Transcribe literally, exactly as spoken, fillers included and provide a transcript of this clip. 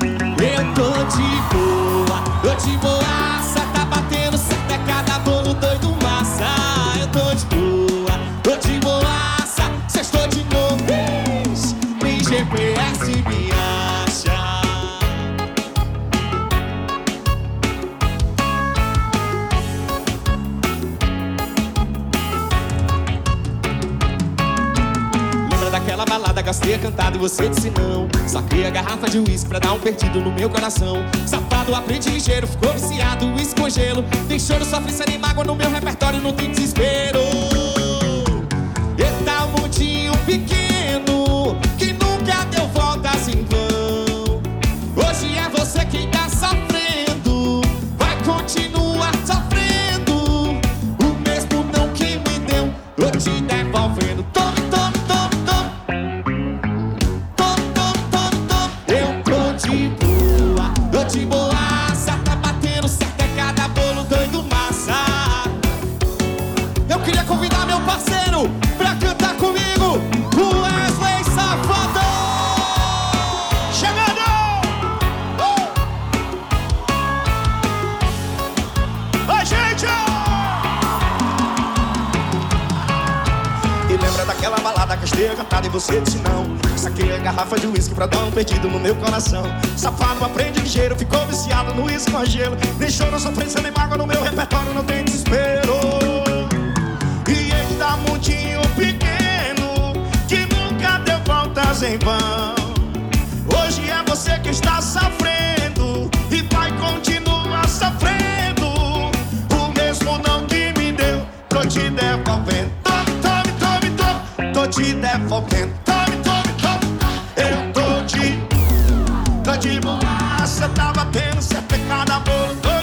Eu tô de boa, tô de boaça. Tá batendo certo, é cada bolo doido massa. Eu tô de boa, tô de boaça. Sextou de novo, nem G P S me acha. Daquela balada, gastei a cantada e você disse não. Saquei a garrafa de uísque pra dar um perdido no meu coração. Safado, aprendi ligeiro, ficou viciado, uísque com gelo. Tem choro, sofrência nem mágoa no meu repertório, não tem desespero. Eita, um mundinho pequeno que nunca deu voltas em vão. Hoje é você quem tá sofrendo, vai continuar sofrendo. O mesmo não que me deu, tô te devolvendo. Tome, tome, tome. Tô de boaça, tá batendo certo, é cada bolo doido massa. Eu queria convidar meu parceiro pra cantar comigo, o Wesley Safadão. Chegando! Uh! Oi, gente! E lembra daquela balada que eu cantada e você disse não. Saquei a garrafa de uísque pra dar um perdido no meu coração. Safado, aprende ligeiro, ficou viciado no uísque com gelo. Nem choro, sofrência, nem mágoa no meu repertório, não tem desespero. E eita, mundinho pequeno que nunca deu voltas em vão. Hoje é você que está sofrendo e vai continuar sofrendo. O mesmo não que me deu, tô te devolvendo. Tome, tome, tome, tome, tô te devolvendo. Tome, tome, tome, eu tô de, tô de boaça, tá batendo certo, é cada bolo.